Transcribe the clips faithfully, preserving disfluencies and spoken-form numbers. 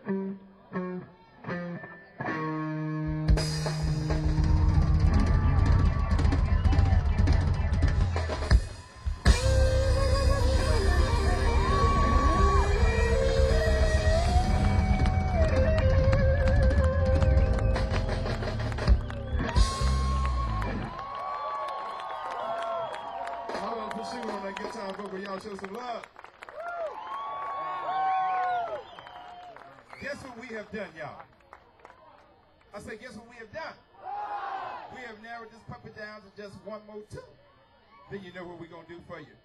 Show some love. Guess what we have done, y'all? I say, guess what we have done? We have narrowed this puppet down to just one more two. Then you know what we're going to do for you.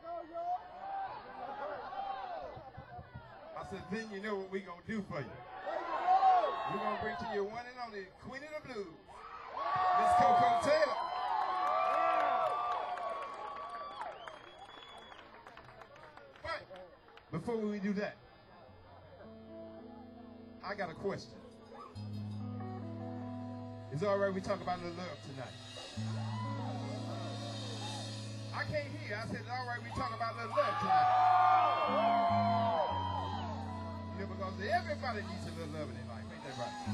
I said, then you know what we're going to do for you. We're going to bring to you one and only Queen of the Blues, Miss Coco Taylor. Before we do that, I got a question. Is it all right we talk about a little love tonight? I can't hear. I said, it's all right we talk about a little love tonight. You know, because everybody needs a little love in their life. Ain't that right?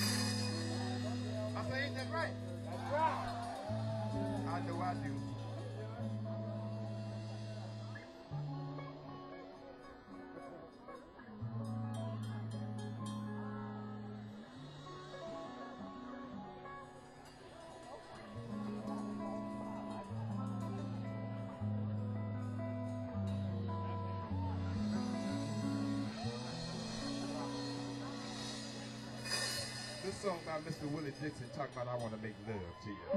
I say, ain't that right? That's right. I know I do. This song by Mister Willie Dixon talking about I want to make love to you.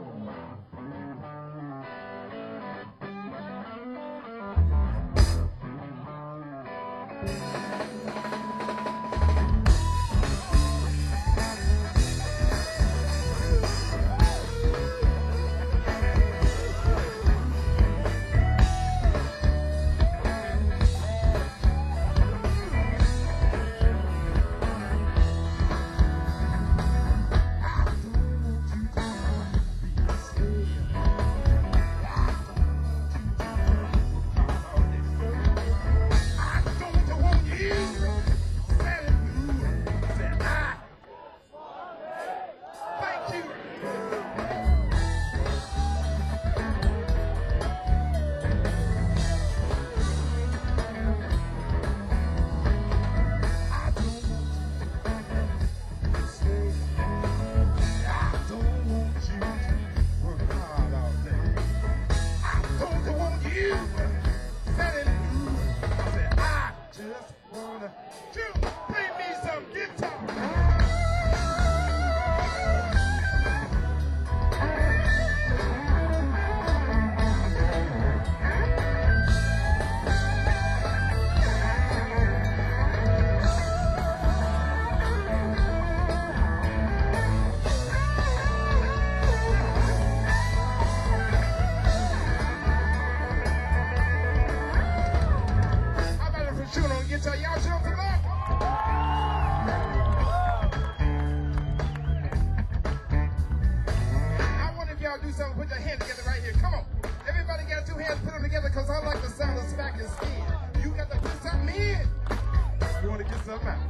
Put your hands together right here. Come on. Everybody got two hands, put them together because I like the sound of smacking skin. You got to put something in. You want to get something out.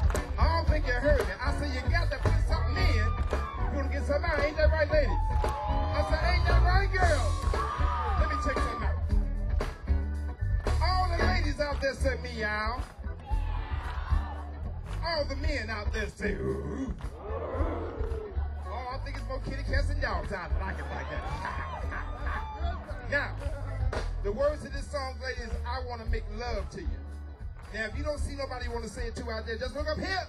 I don't think you heard me. I said you got to put something in. You want to get something out. Ain't that right, ladies? I said, ain't that right, girl? Let me check something out. All the ladies out there say meow. All the men out there say ooh. I think it's more kitty cats and dogs out there like it like that. Now, the words of this song, ladies, I want to make love to you. Now, if you don't see nobody you want to say it to out there, just look up here.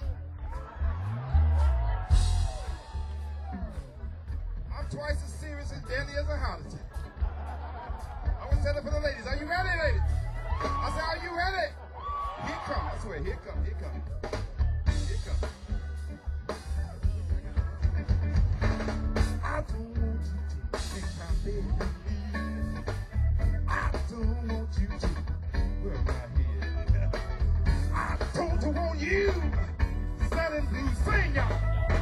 I'm twice as serious and deadly as a heart attack. I want to tell it for the ladies. Are you ready, ladies? I said, are you ready? Here it comes. I swear, here it comes. Here it comes. Here it comes. I don't want you to take my baby. I don't want you to wear my head. I don't want you selling blues. Sing, y'all.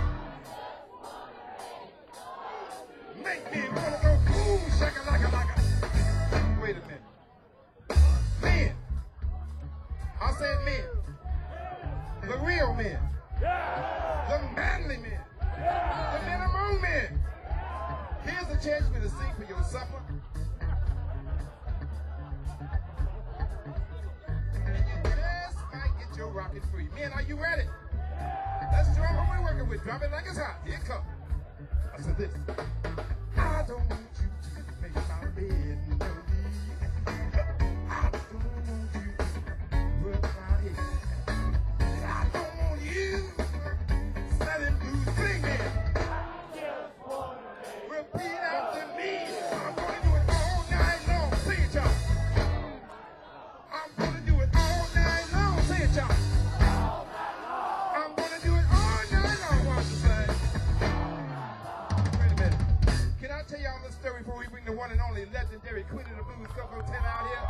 Make me wanna go boom, shaka laka laka. Wait a minute. Men. I said men. The real men. The manly men. The men among men. Here's a chance for you to sing for your supper. And you just might get your rocket free. Men, are you ready? Let's drop what we're working with. Drop it like it's hot. Here it comes. I said this. I don't want you to make my bed no need. I don't want you to put my head. I don't want you selling blues. Sing it. Repeat after me. I'm gonna do it all night long. Sing it, y'all. I'm gonna do it all night long. Sing it, y'all. I'm gonna do it all night long. Watch the say. Wait a minute. Can I tell y'all this story before we bring the one and only legendary Queen of the Blues, Coco ten out here?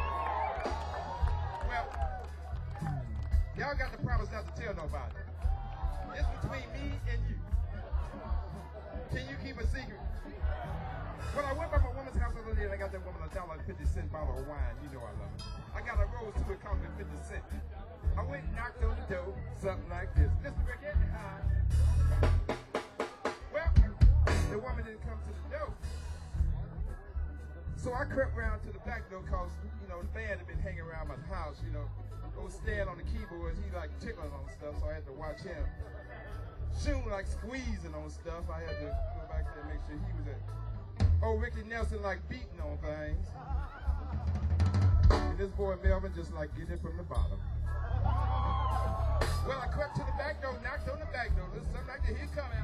Well, y'all got to promise not to tell nobody. It's between me and you. Can you keep a secret? When I went by my woman's house the other day and I got that woman a dollar fifty cent bottle of wine, you know I love it. I got a rose to it cost me fifty cents. I went and knocked on the door, something like this. Mister Rickett, uh, well, the woman didn't come to the door. So I crept around to the back door because, you know, the band had been hanging around my house, you know. Go stand on the keyboards, he like tickling on stuff, so I had to watch him. Shooting like squeezing on stuff, I had to go back there and make sure he was at. Oh, Ricky Nelson like beating on things. And this boy Melvin just like getting it from the bottom. Well, I crept to the back door, knocked on the back door. There's something like that. Here coming.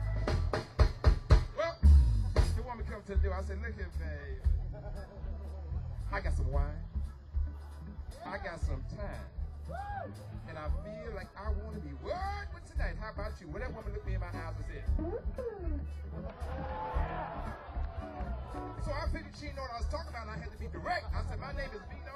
Well, the woman comes to the door. I said, look here, babe. I got some wine. I got some time. And I feel like I want to be what with tonight. How about you? When that woman looked me in my eyes and said, so I figured she didn't know what I was talking about and I had to be direct. I said, my name is Vino.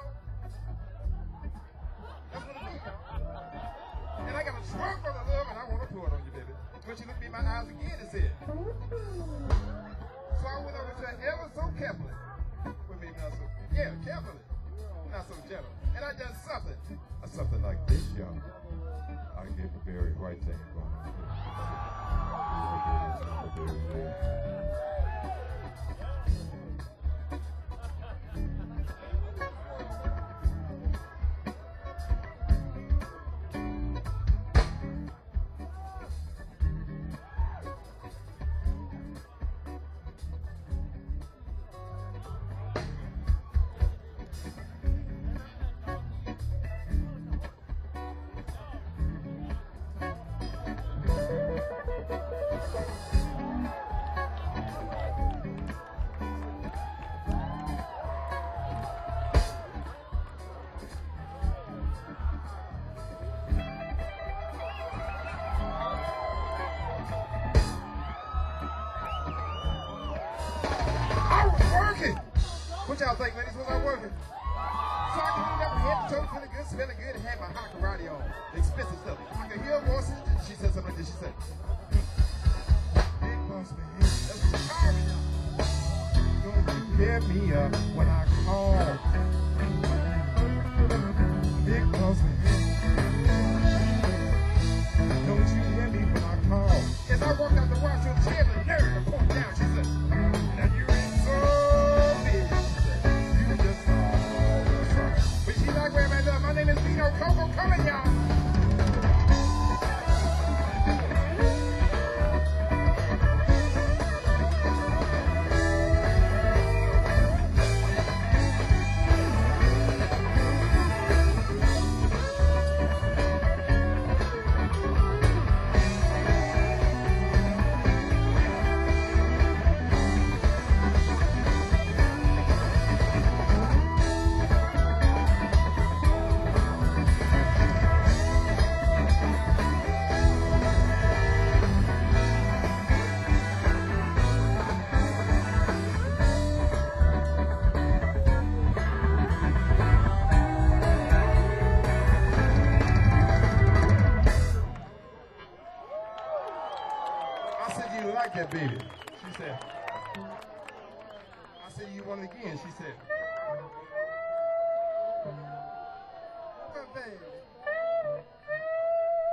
That's what it is. And I got a trunk full of love and I want to pour it on you, baby. When she looked me in my eyes again and said, so I went over to her ever so carefully. With me, not so, yeah, carefully. Not so gentle. And I done something. Something like this, y'all. I can get the Barry White thing going on. What y'all think, ladies? Was I working? So I cleaned up, head to toe, feeling good, smelling good, and had my hot karate on. Expensive stuff. I could hear voices. She said something like this. She said, Big boss man, that's what she called me. Don't you hear me up when I call? Big boss man. Don't you hear me when I call? As I walked out the washroom, she had the nerve to point down. She said, now you ain't so big. My name is Vino Coco coming, y'all. That baby. She said, I said, you want it again? She said, oh, baby.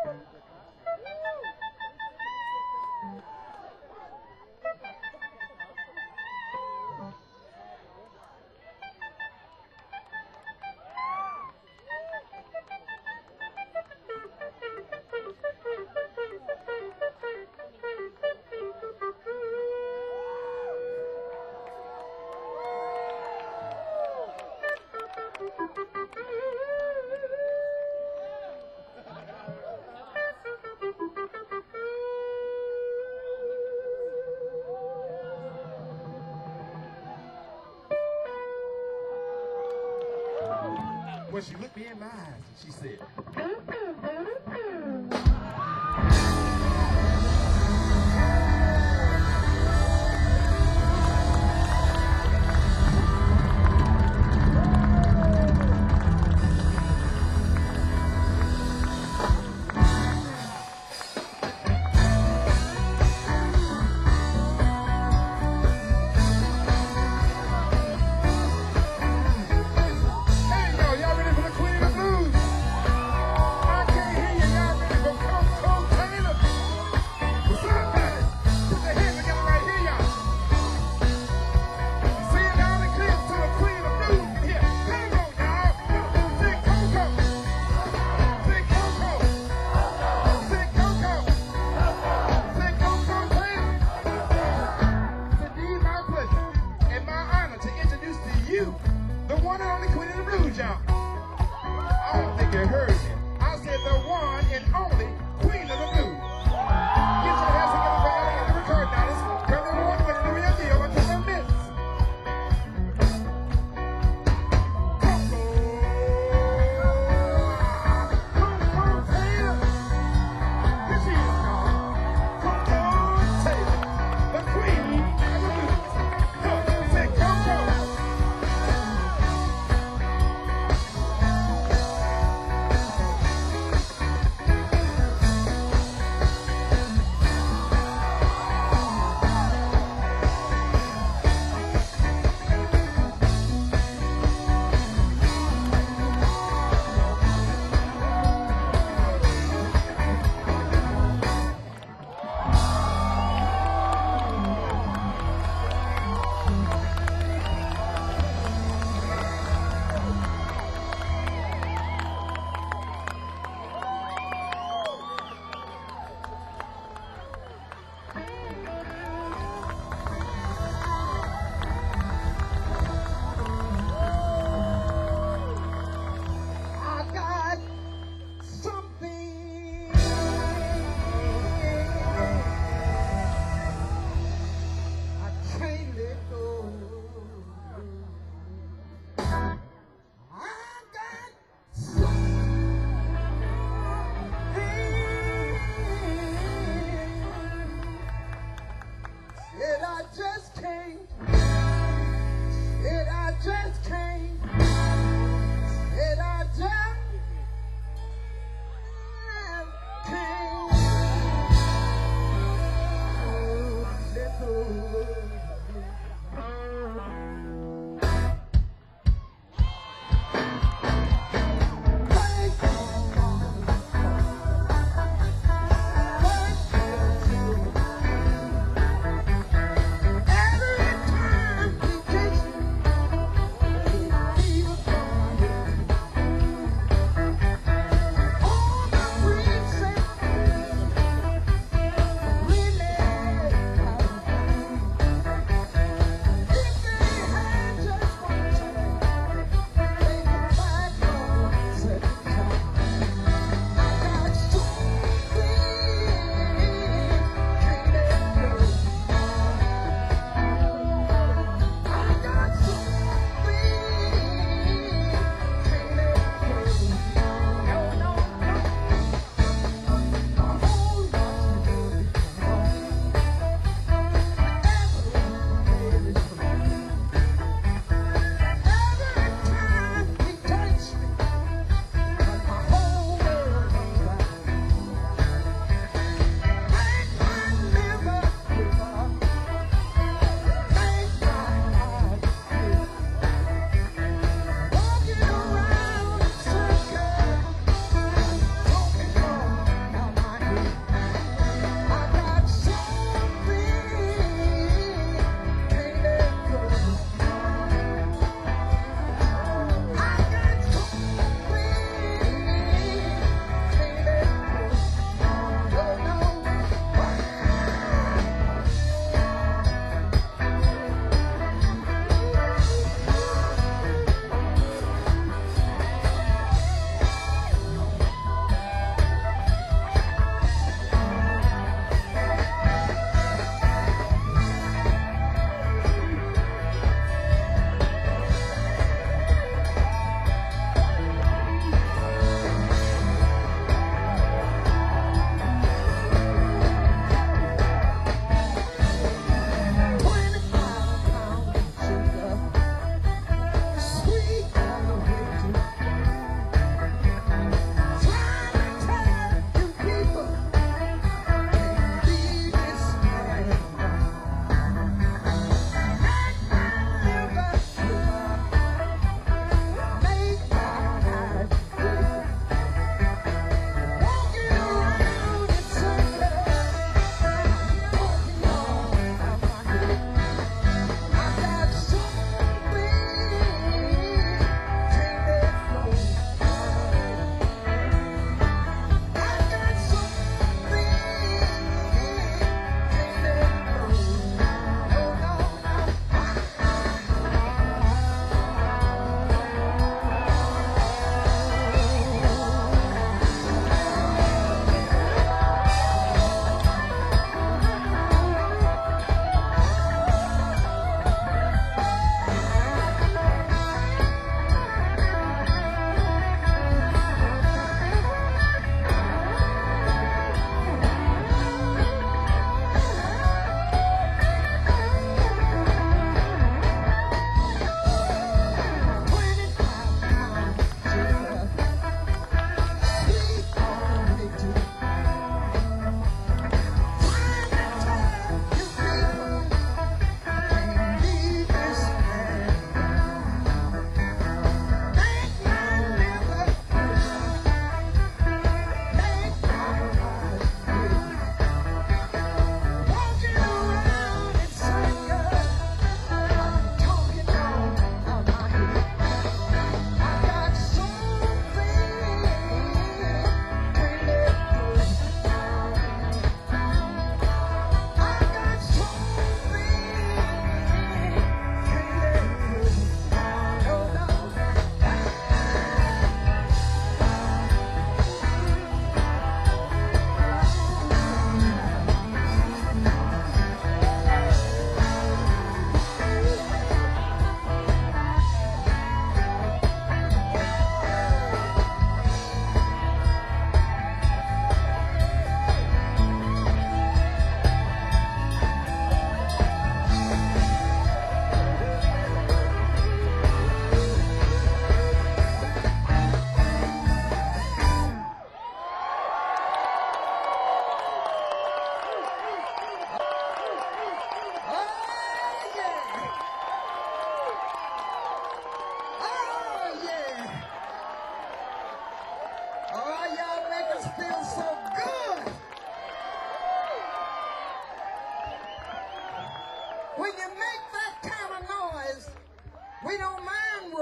when she looked me in my eyes, she said, hey, yo, y'all ready for the Queen of the Blues?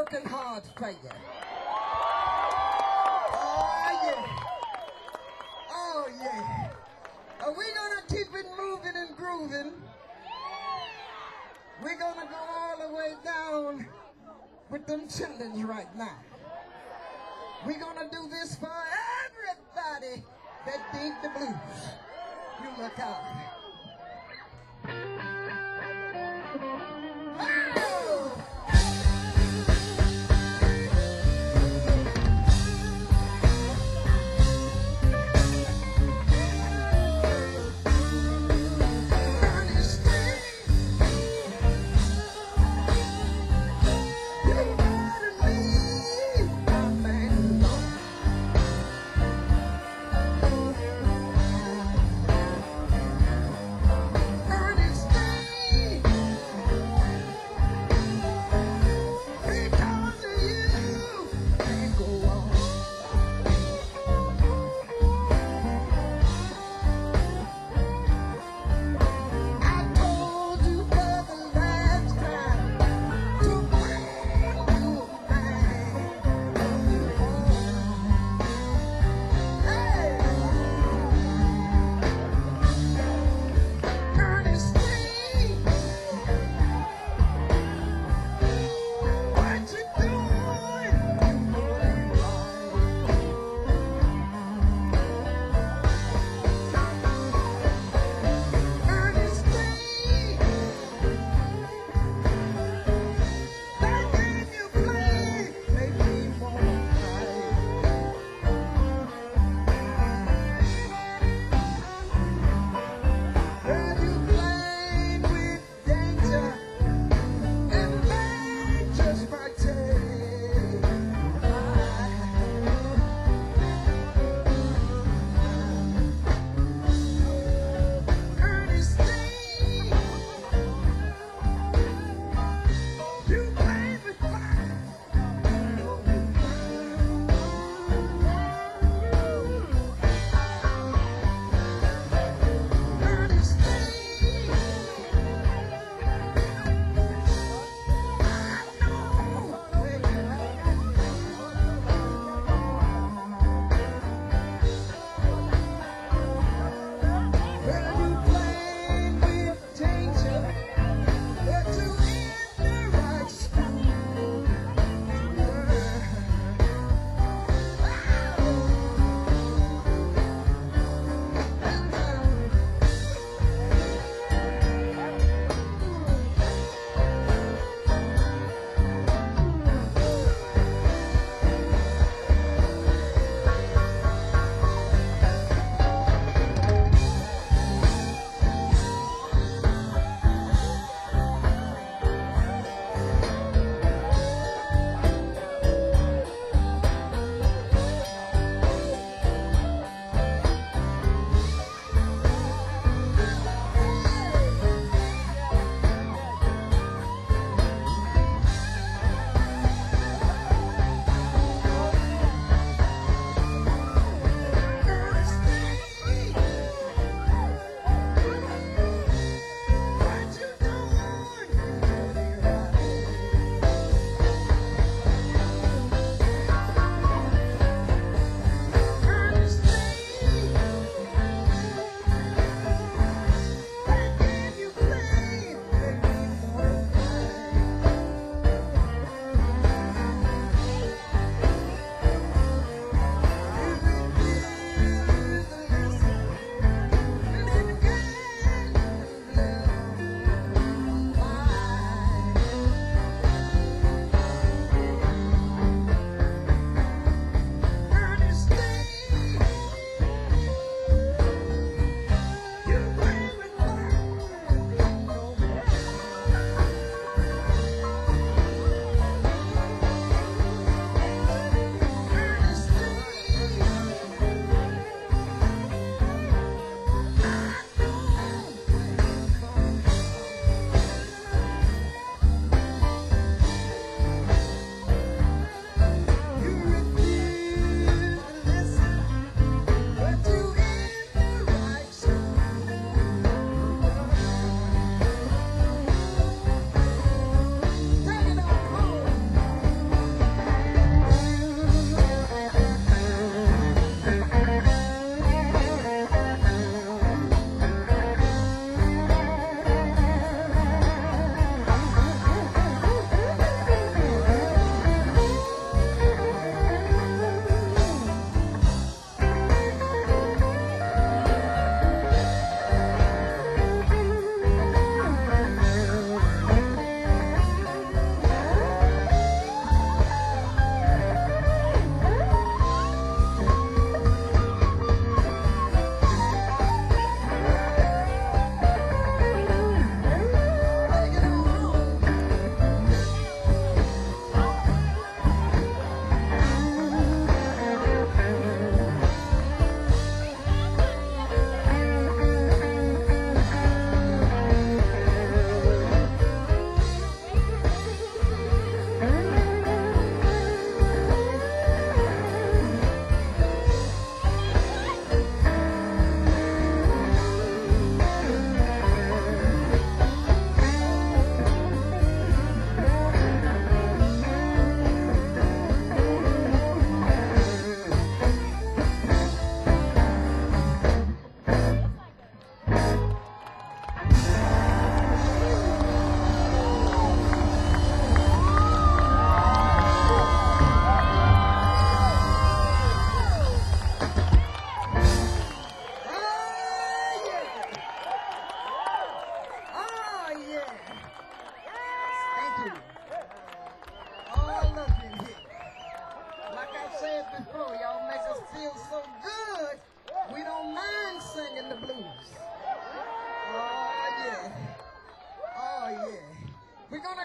working hard for you. Oh, yeah. Oh, yeah. Are we going to keep it moving and grooving? We're going to go all the way down with them children right now. We're going to do this for everybody that dig the blues. You look out. Oh!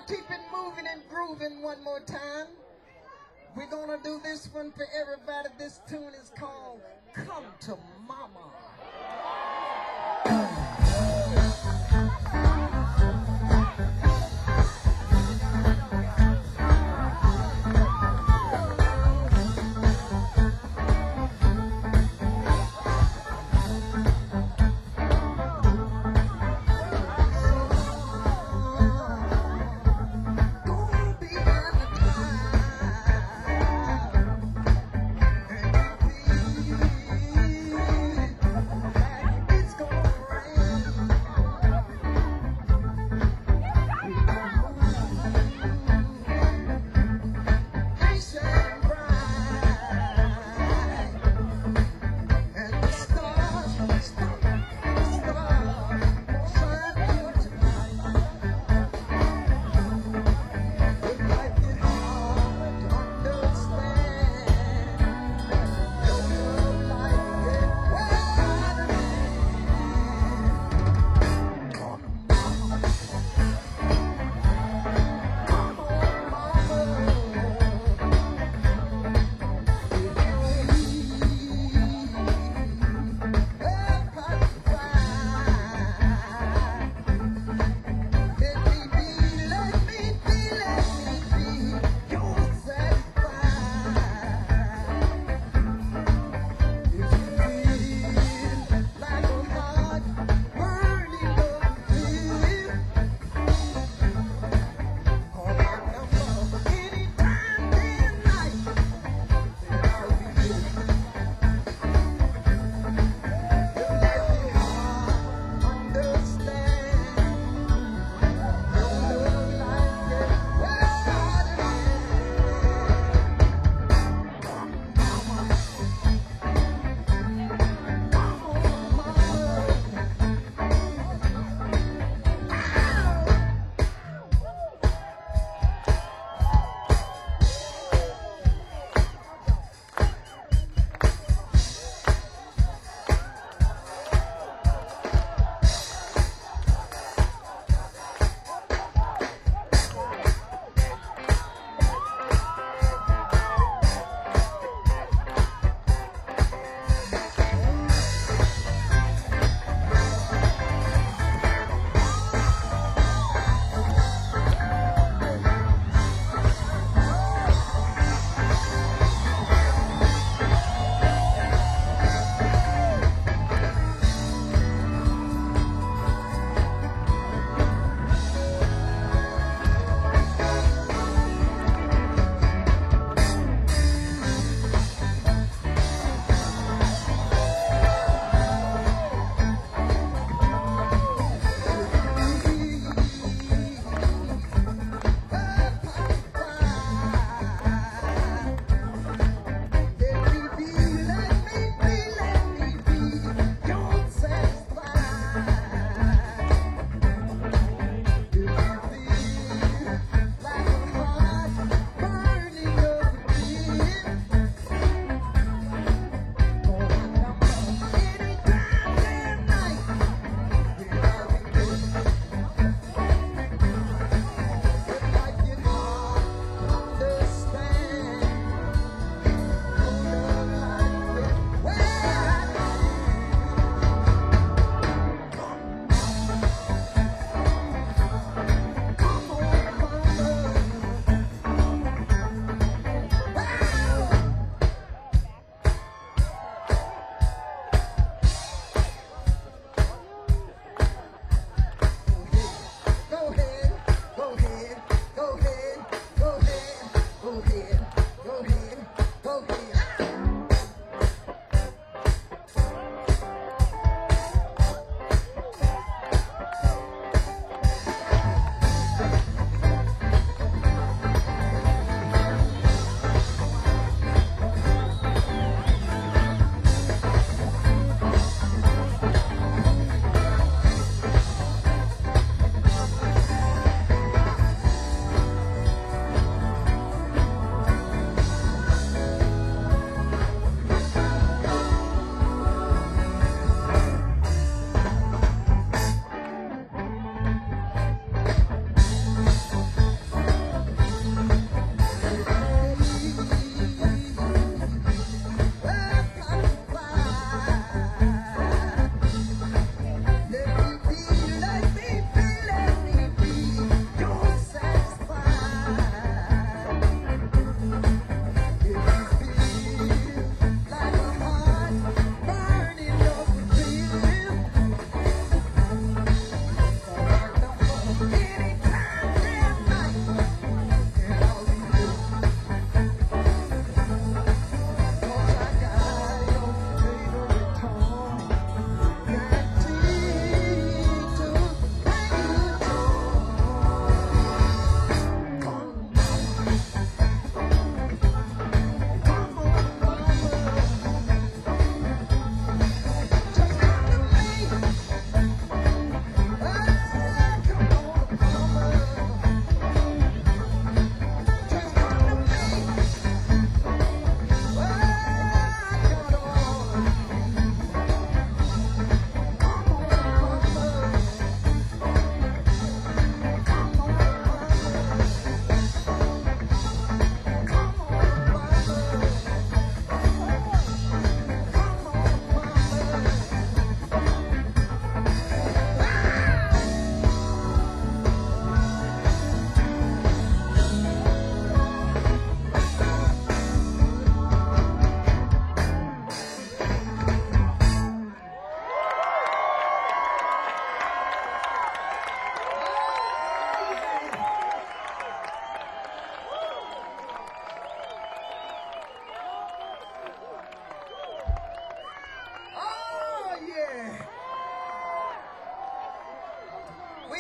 gonna keep it moving and grooving one more time. We're gonna do this one for everybody. This tune is called Come to Mama.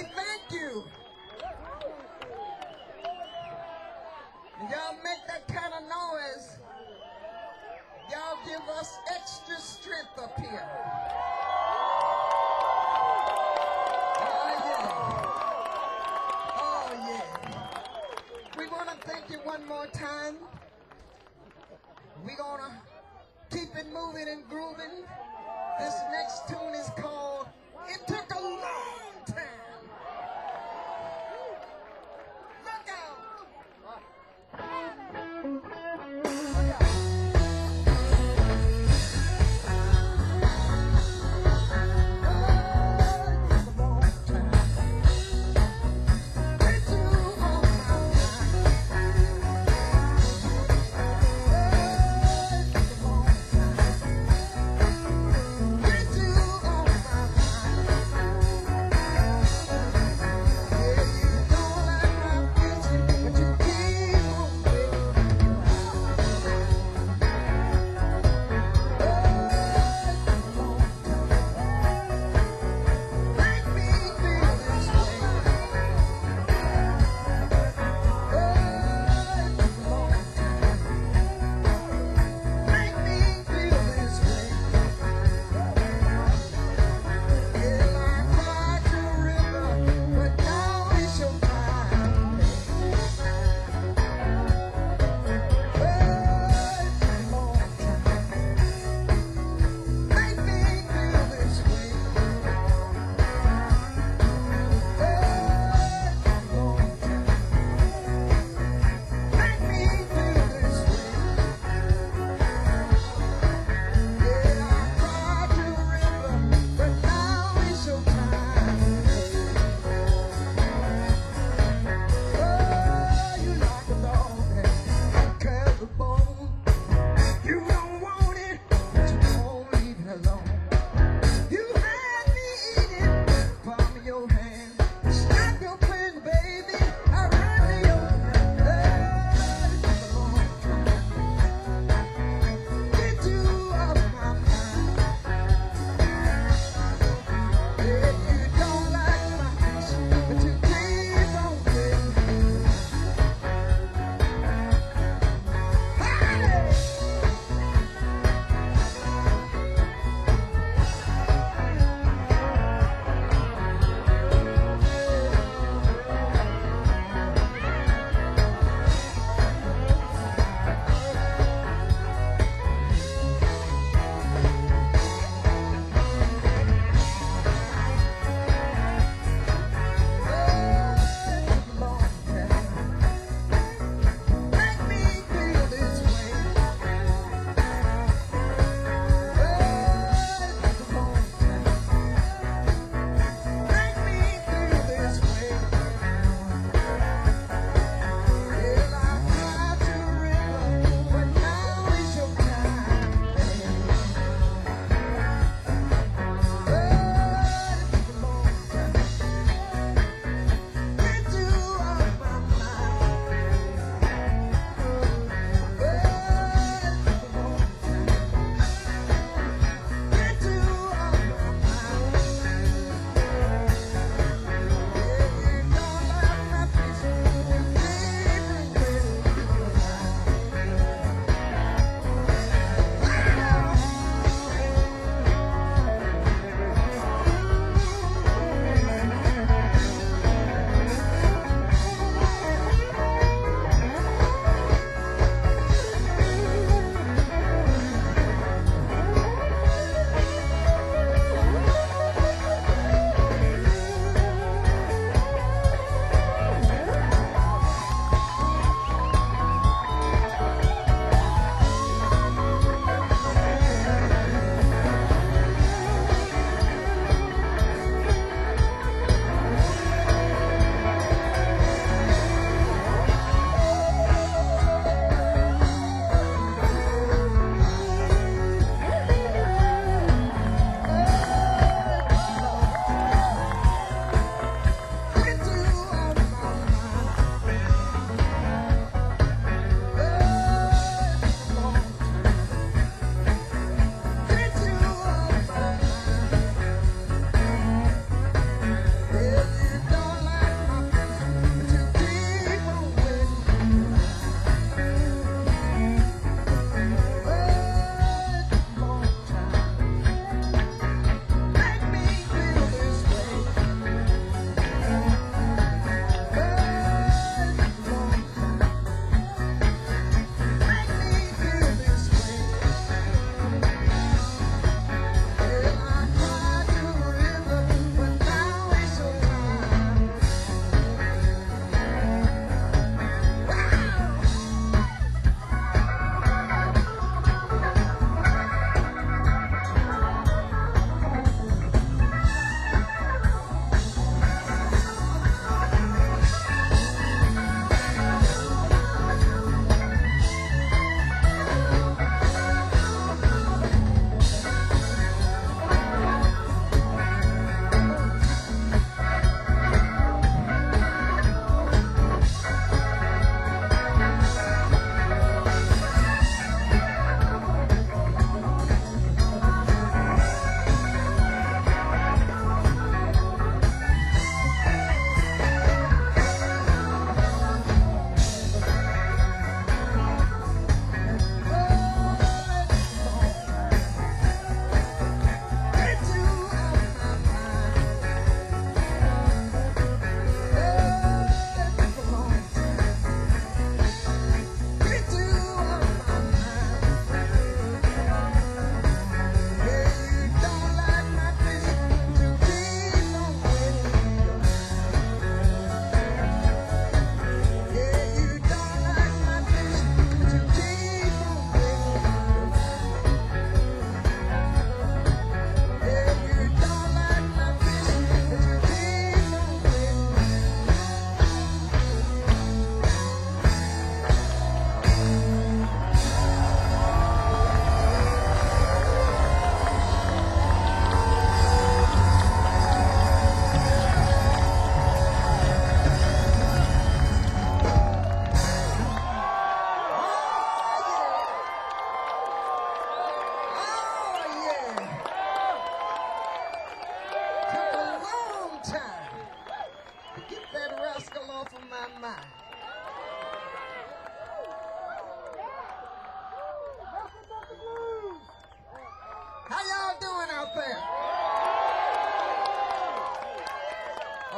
say thank you. Y'all make that kind of noise. Y'all give us extra strength up here. Oh, yeah. Oh, yeah. We want to thank you one more time. We're going to keep it moving and grooving. This next tune is called It Took a Long Time. Look out. Too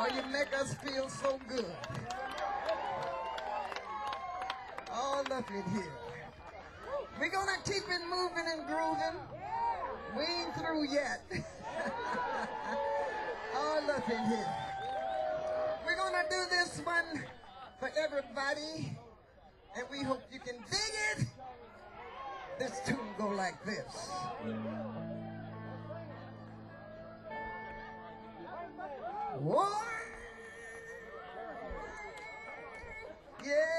Oh, you make us feel so good. All up in here. We're gonna keep it moving and grooving. We ain't through yet. All up in here. We're gonna do this one for everybody, and we hope you can dig it. This tune go like this. Whoa. Yeah.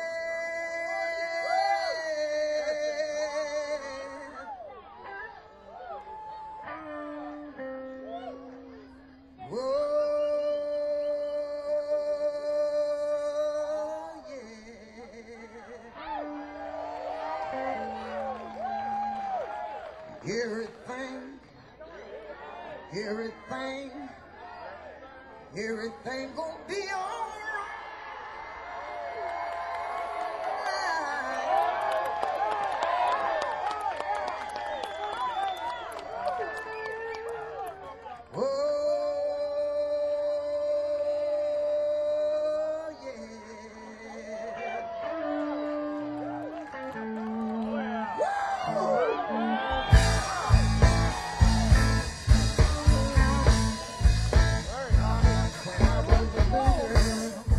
Everything, everything, everything gonna be all right. Oh, yeah.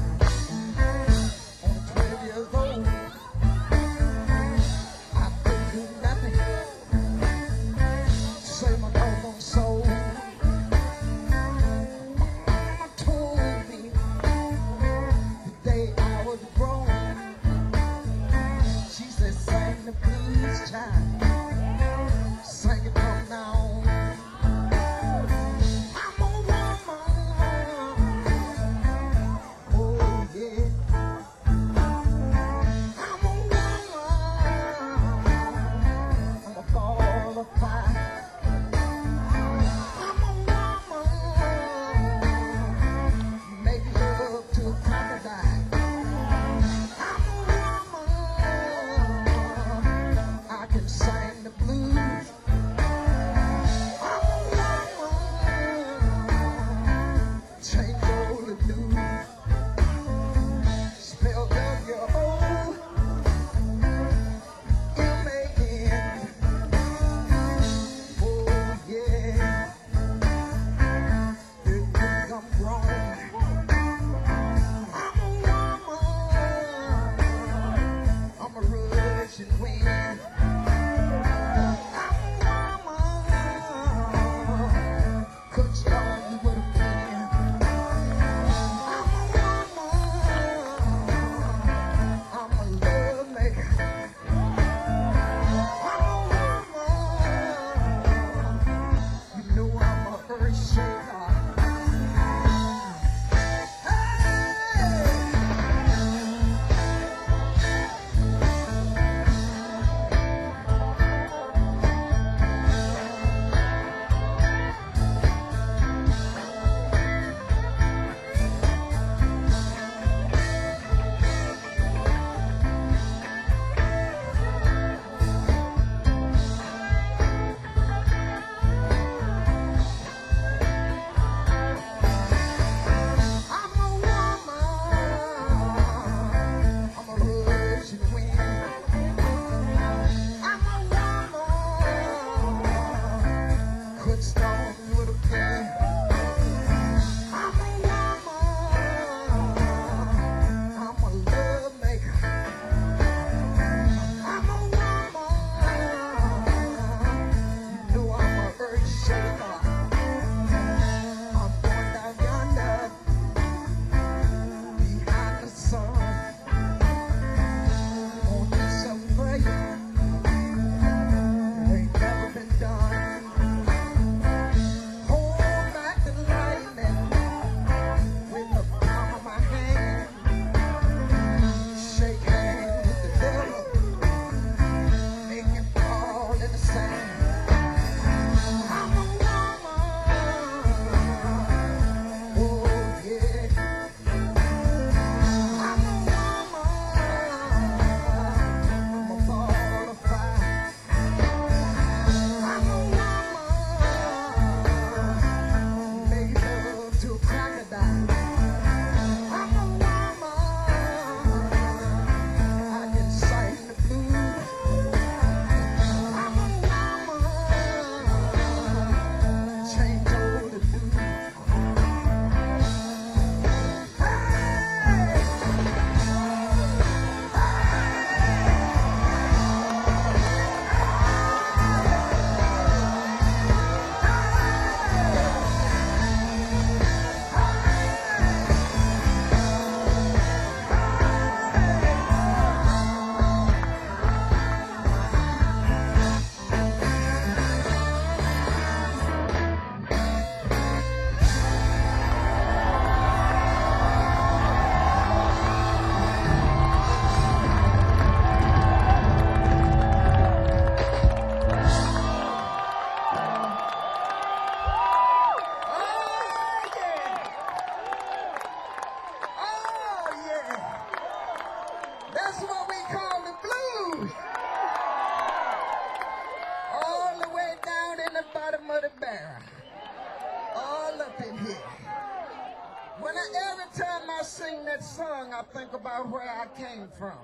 sing that song, I think about where I came from.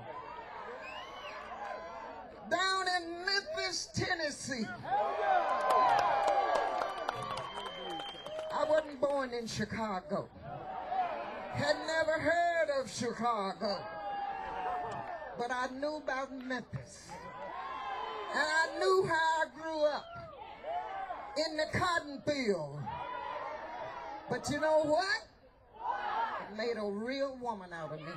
Down in Memphis, Tennessee. I wasn't born in Chicago. Had never heard of Chicago. But I knew about Memphis. And I knew how I grew up in the cotton field. But you know what? It made a real woman out of me.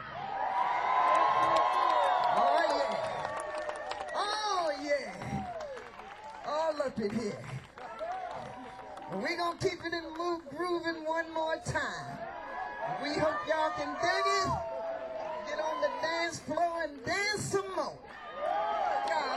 Oh, yeah. Oh, yeah. Oh, look at here. We're going to keep it in move grooving one more time. We hope y'all can dig it. Get on the dance floor and dance some more. God.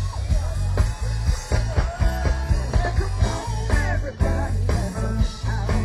Everybody,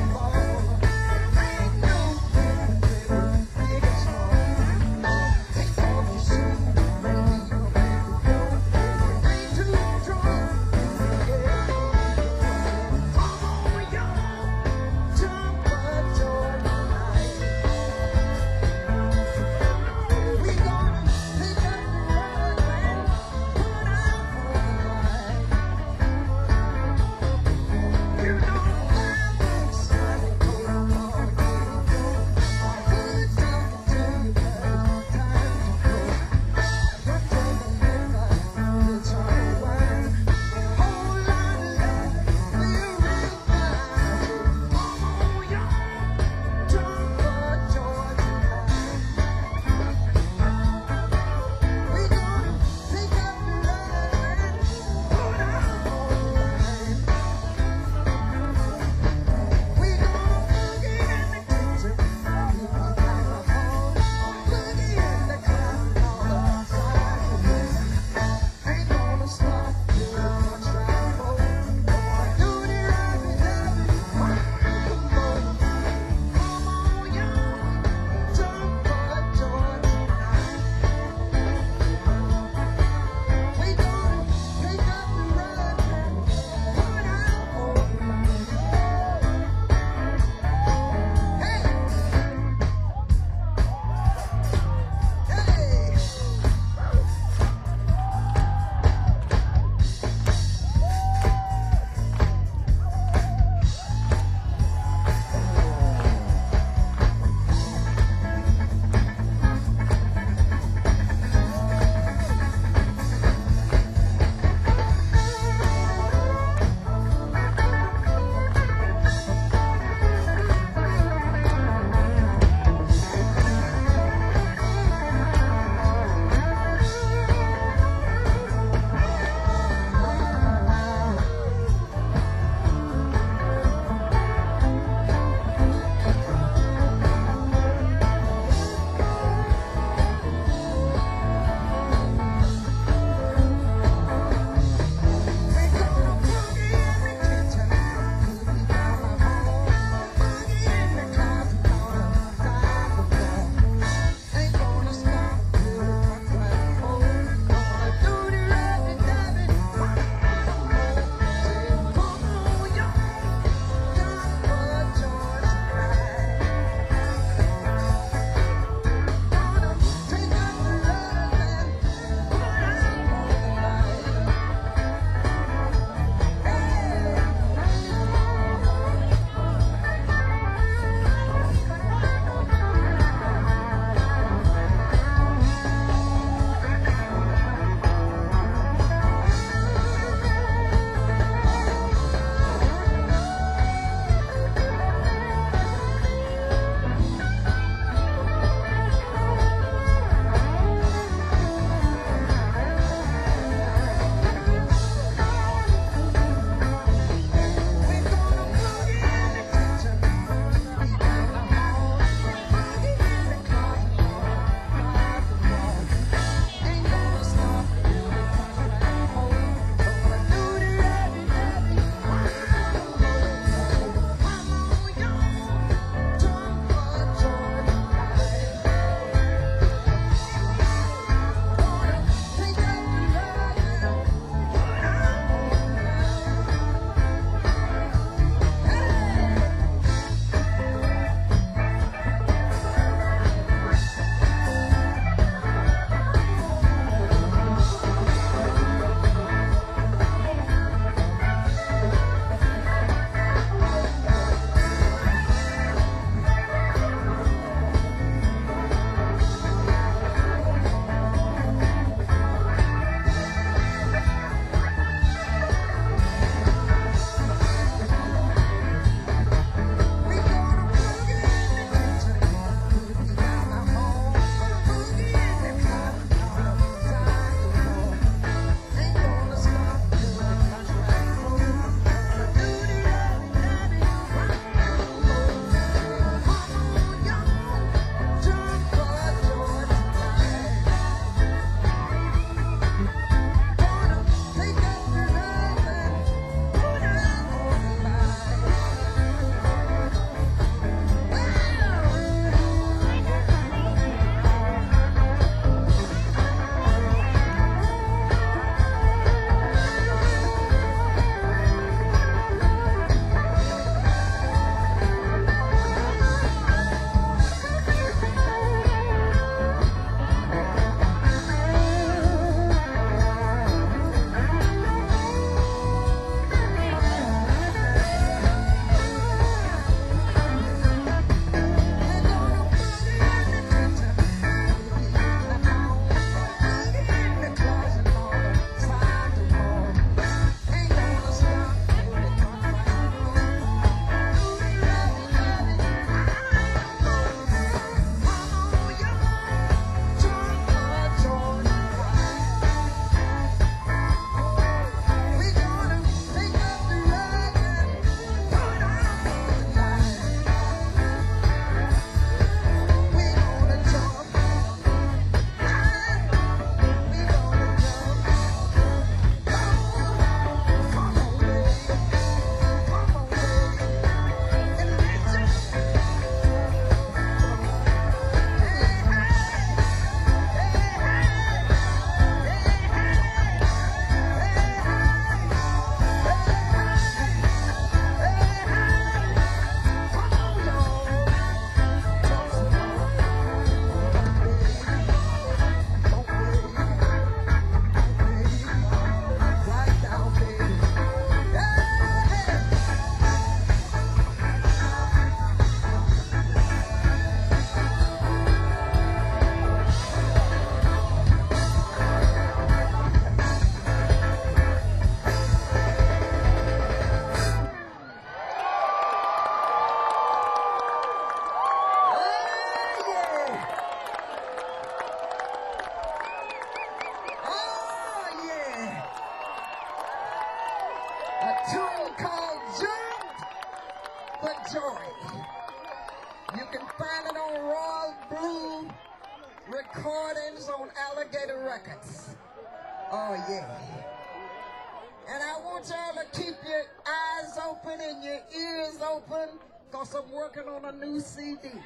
Story. You can find it on Royal Blue Recordings on Alligator Records. Oh, yeah. And I want y'all to keep your eyes open and your ears open, because I'm working on a new C D.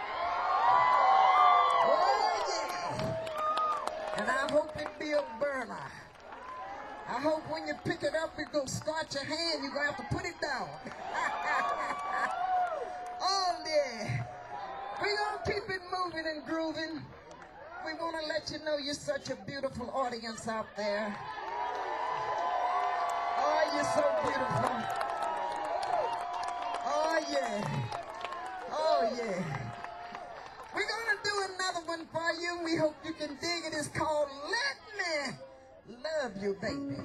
Oh, yeah. And I hope it be a burner. I hope when you pick it up, it goes start your hand, you're going to have to put it down. Oh, yeah. We're going to keep it moving and grooving. We want to let you know you're such a beautiful audience out there. Oh, you're so beautiful. Oh, yeah. Oh, yeah. We're going to do another one for you. We hope you can dig it. It's called Let Me Love You, Baby.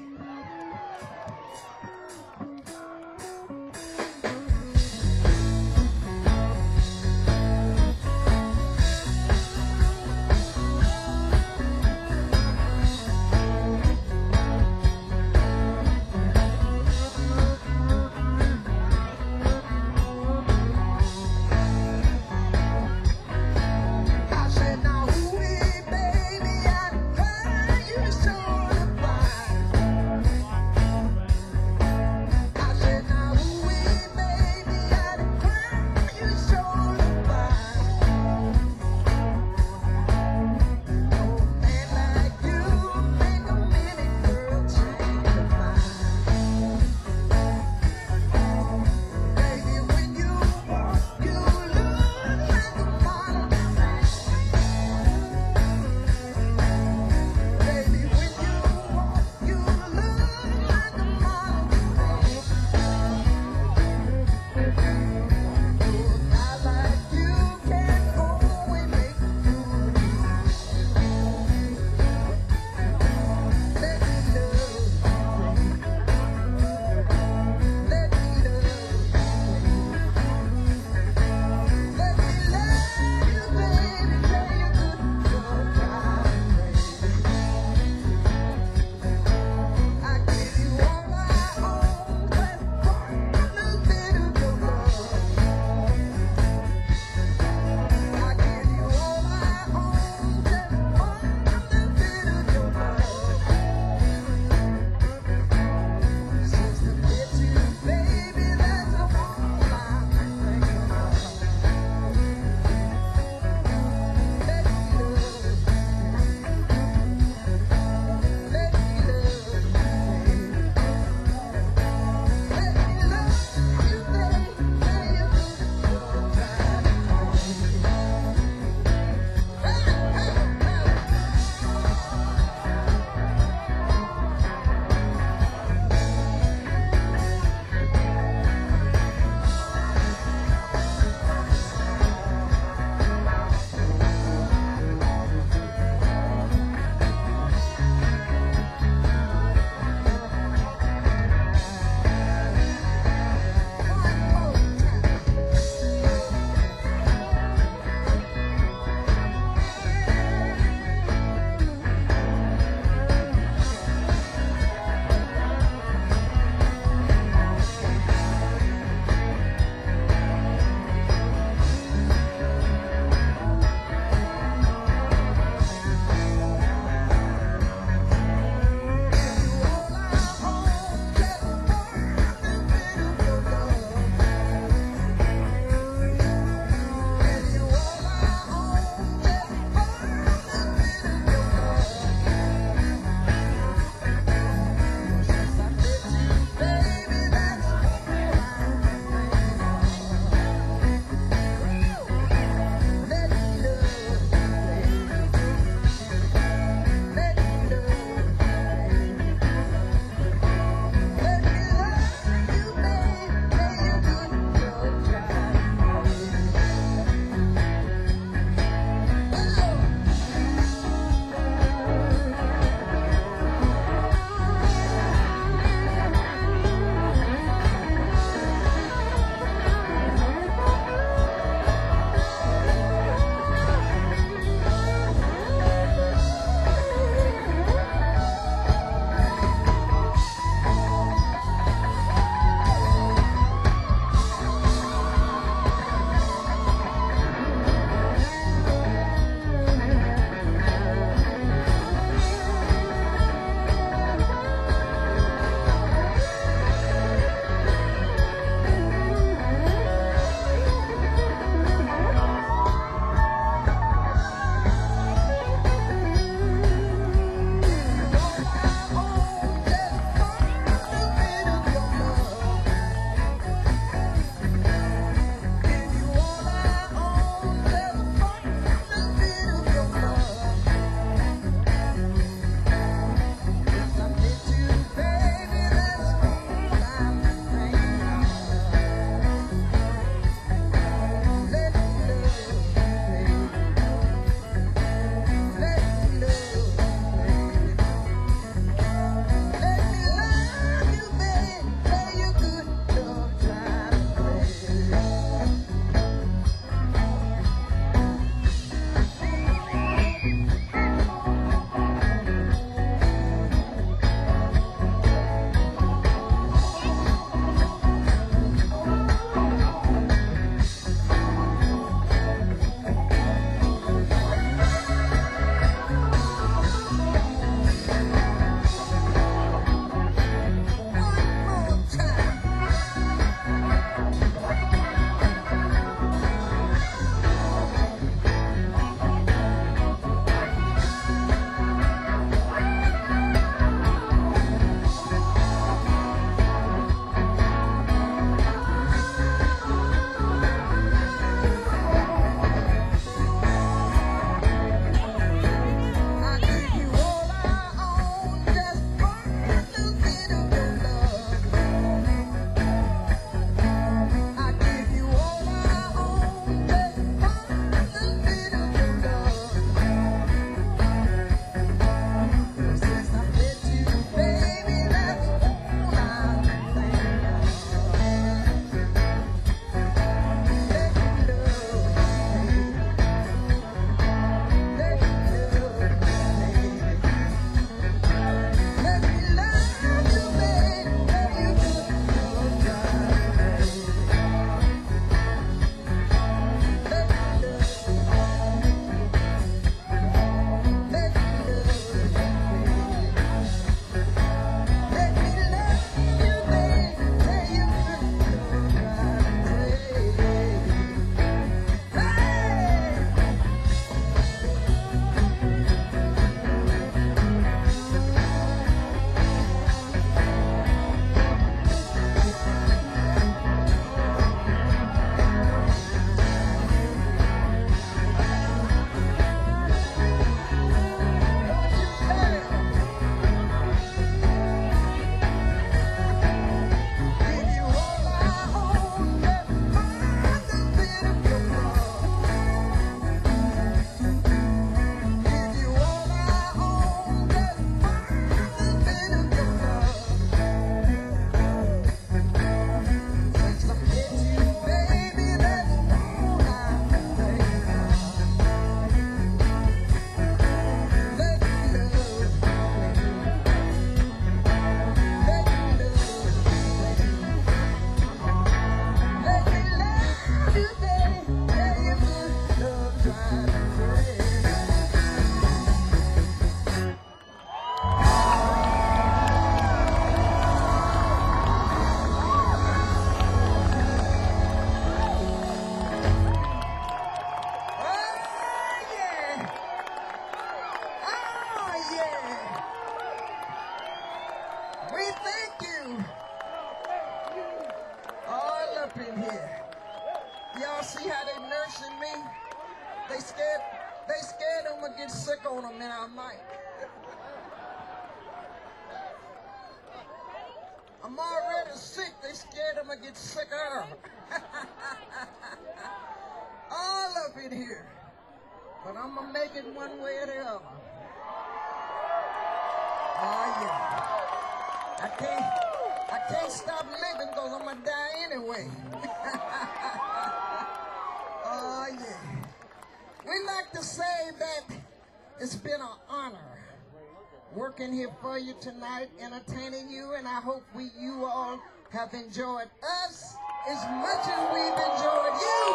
see how they nursing me? They scared, they scared I'm gonna get sick on them, and I might. I'm already sick, they scared I'm gonna get sicker. All of it here. But I'm gonna make it one way or the other. Oh yeah. I can't, I can't stop living because I'm gonna die anyway. Oh yeah. We like to say that it's been an honor working here for you tonight, entertaining you, and I hope we, you all have enjoyed us as much as we've enjoyed you.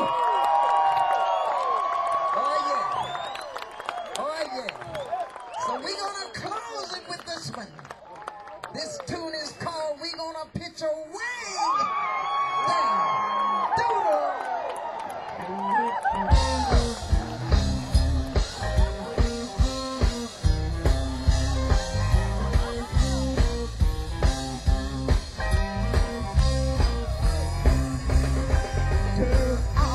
Oh yeah. Oh yeah. So we're gonna close it with this one. This tune is called "We Gonna Pitch a Wing Down Doodle." To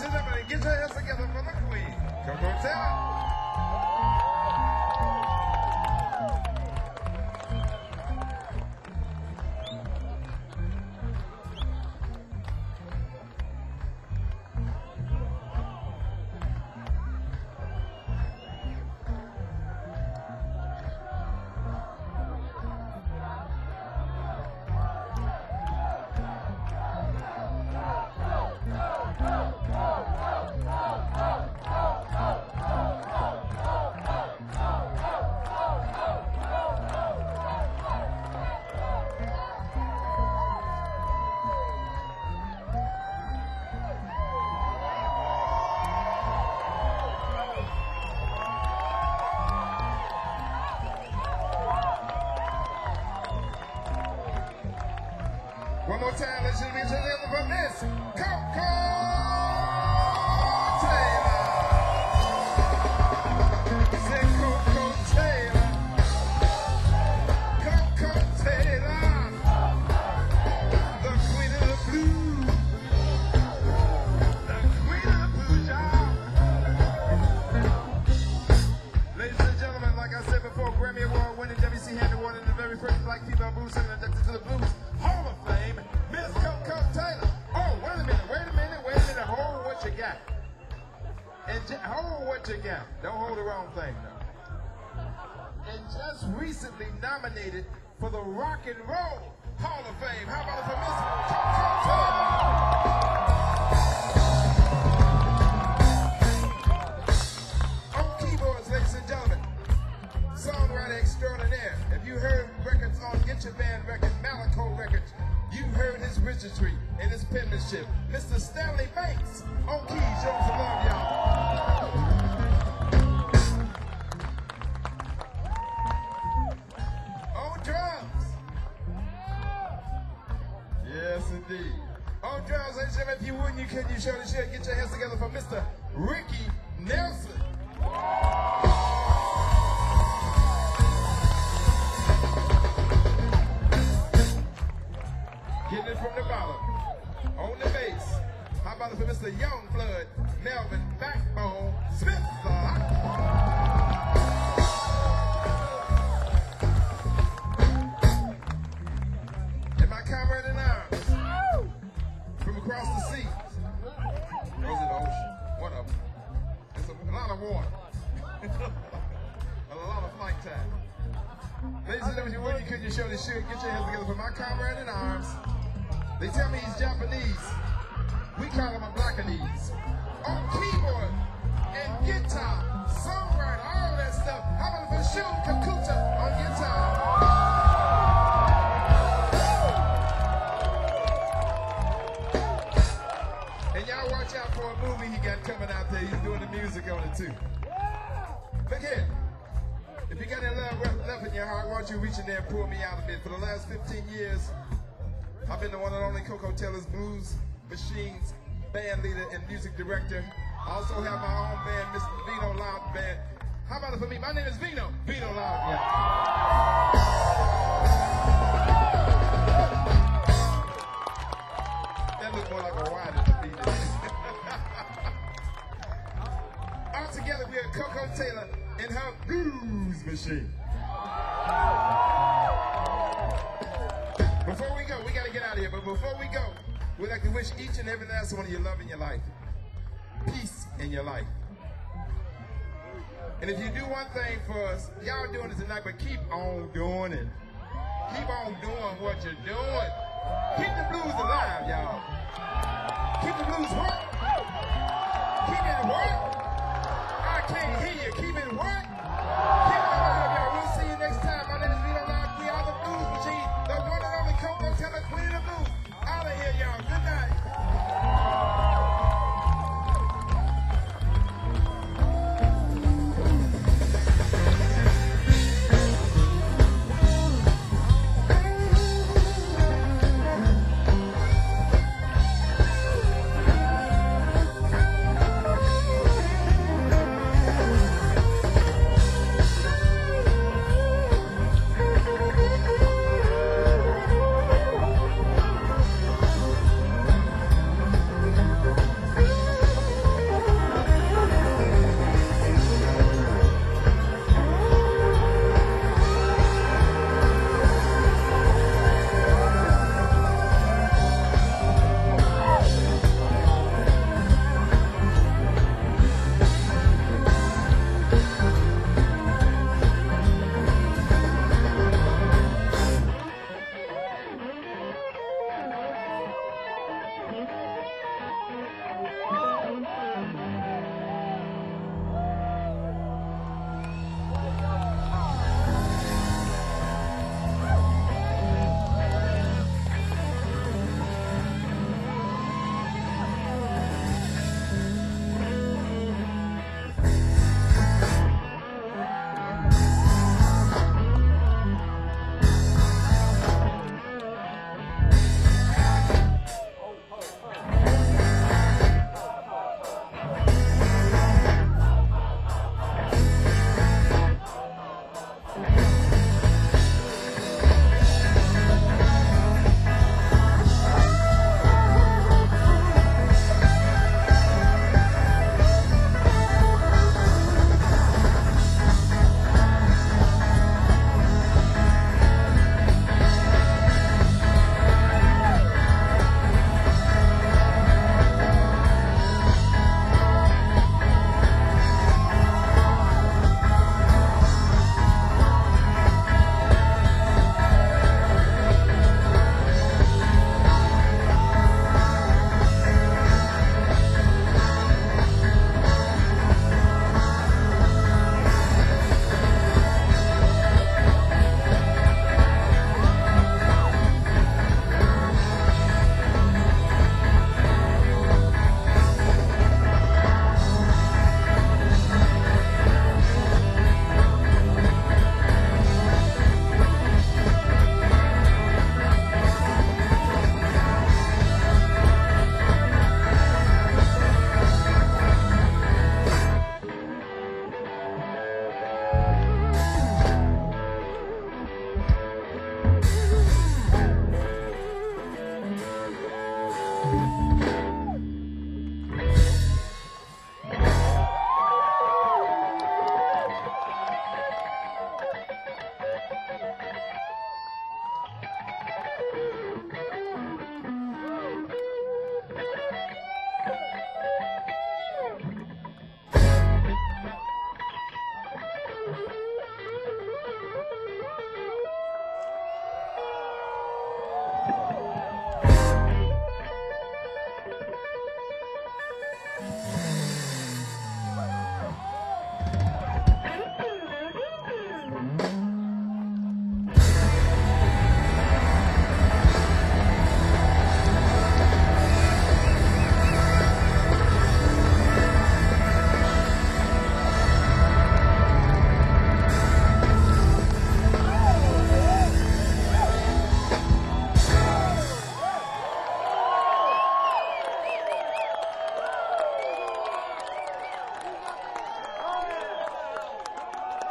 and gentlemen, get your hands together for the queen. Coco Taylor. One more time, let's just get together for Miss Coco Taylor. Say Coco Taylor. Coco Taylor. The queen of the blues. The queen of the blues, y'all. Ladies and gentlemen, like I said before, Grammy Award winning W C Handy Award and the very first black female blues singer inducted to the Blues Hall of Fame, Miss Coco Taylor. Oh, wait a minute, wait a minute, wait a minute. Hold what you got. And j- hold what you got. Don't hold the wrong thing, though. And just recently nominated for the Rock and Roll Hall of Fame. How about it for Miss Coco Taylor? On keyboards, ladies and gentlemen, songwriter extraordinaire. If you heard records on Get Your Band Records, Malaco Records, you heard his registry and his penmanship. Mister Stanley Banks on keys, show some love, y'all. On drums. Yes, indeed. On drums, ladies and gentlemen, if you wouldn't, you could, you surely should. Get your hands together for Mister Ricky Nelson. Getting it from the bottom. On the bass. How about it for Mister Youngblood, Melvin Backbone Smith? And my comrade in arms from across the seas. Or is it the ocean? One of them. It's a, a lot of water. A lot of flight time. Ladies and gentlemen, you would, you could, you surely should. Get your hands together for my comrade in arms. They tell me he's Japanese. We call him a Blackanese. On keyboard and guitar, songwriter, all that stuff. How about for Shun Kakuta on guitar? And y'all watch out for a movie he got coming out there. He's doing the music on it too. Look here. If you got any love left in your heart, why don't you reach in there and pull me out a bit? For the last fifteen years, I've been the one and only Coco Taylor's Blues Machines band leader and music director. I also have my own band, Mister Vino Loud Band. How about it for me? My name is Vino. Vino Loud, yeah. That looks more like a Y than a V. All together, we are Coco Taylor and her Blues Machine. Before we go, we got to get out of here, but before we go, we'd like to wish each and every last one of you love in your life, peace in your life. And if you do one thing for us, y'all doing it tonight, but keep on doing it. Keep on doing what you're doing. Keep the blues alive, y'all. Keep the blues work. Keep it work. I can't hear you. Keep it work. Keep it alive, y'all. We'll see you next time. My name is Vino Loud. We are the Blues Machine. The one and only Coco Taylor, Queen of the Blues. Out of here, y'all. Good night.